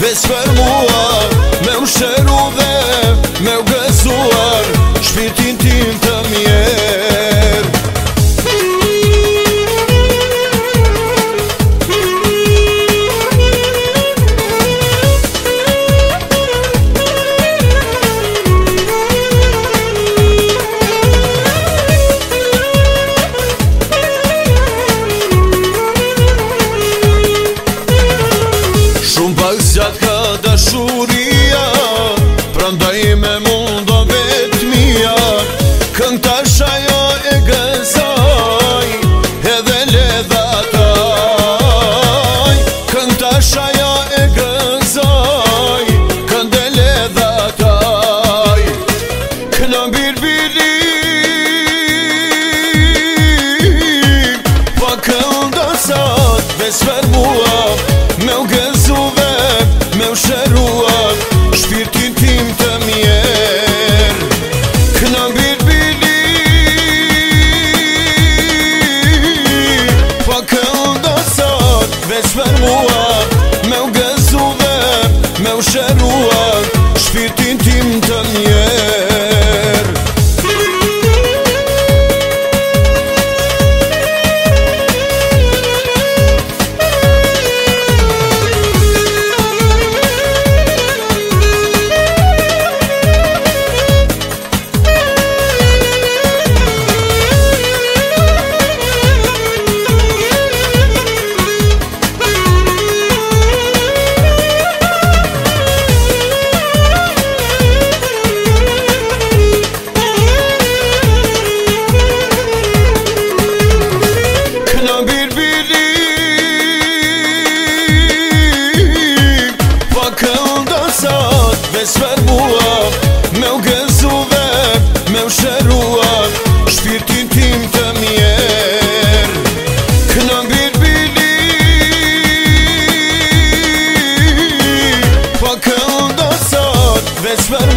Besfer mua me u shëru dhe me u gëzuar shpirtin tim të mjerë. Shumë pak zgjat ka dashuria, prandaj me mundo vetmia. Këngë tash ajo e gëzoj, edhe ledhataj. Këngë tash ajo e gëzoj, këndë ledhataj. Këna birbirim, pa kënda sot besfer mua me u gëzu dhe me u shëruar shpirtin tim të mjerë. Këna birbirim, pa kënda sot besfer mua me u gëzu dhe me u shëruar shpirtin tim të mjerë. Besfer mua me u gëzu dhe me u shëruar shpirtin tim të mjerë. Këna birbirim, pa kënda sot besfer